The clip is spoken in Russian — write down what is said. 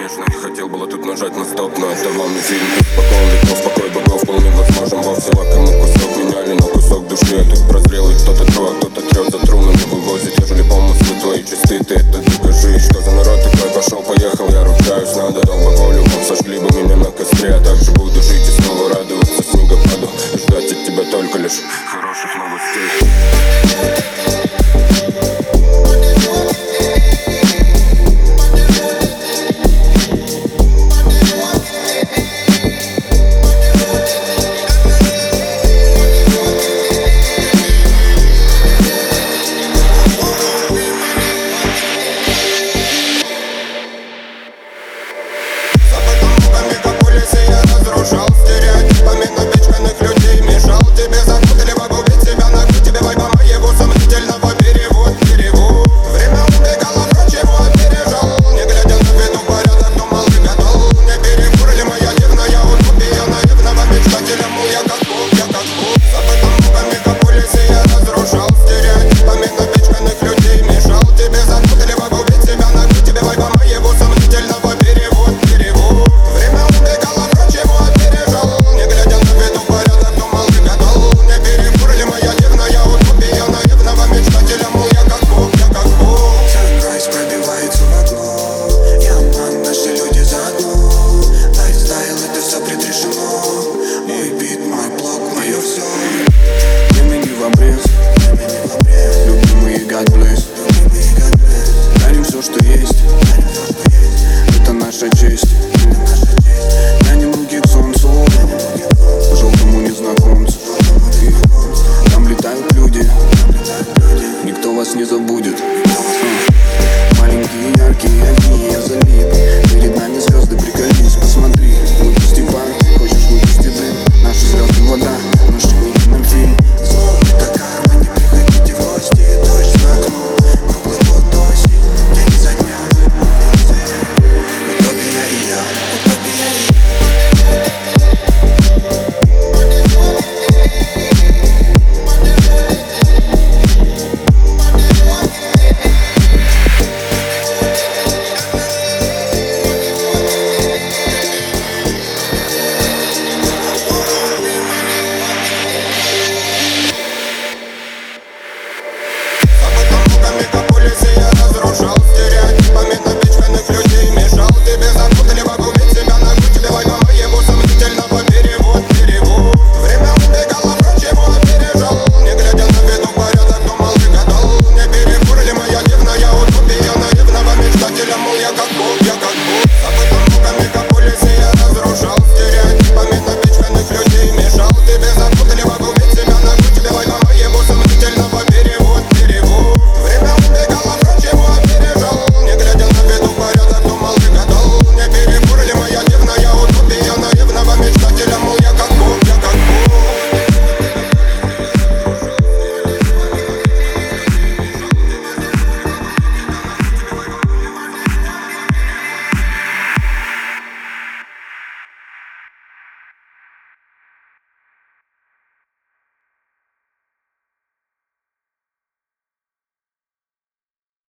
конечно. Хотел было тут нажать на стоп, но это вам не фильм. Спокойно веков, покой богов был невозможен вовсе. Лакомый кусок меняли на кусок души. Я тут прозрел, и кто-то тру, а кто-то трет за трунами вывозит. Ежели помыслы твои чисты, ты это докажи. Что за народ такой пошел, поехал, я ручаюсь. Надо алкоголю, сожгли бы меня на костре. А также буду жить и снова радоваться снегопаду. Ждать от тебя только лишь хороших новых